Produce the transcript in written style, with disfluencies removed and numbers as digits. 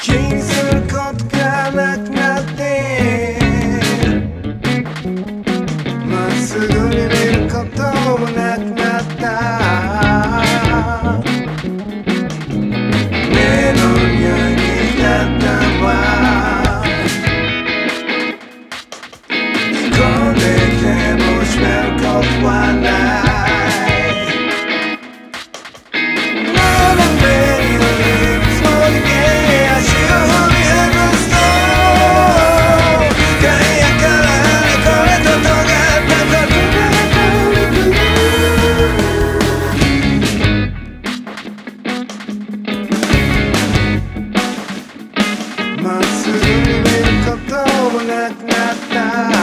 気にすることがなくなってまっすぐに見ることもなくなった目の匂いになったわ着込んでても閉めることはないまっすぐに見ることもなくなった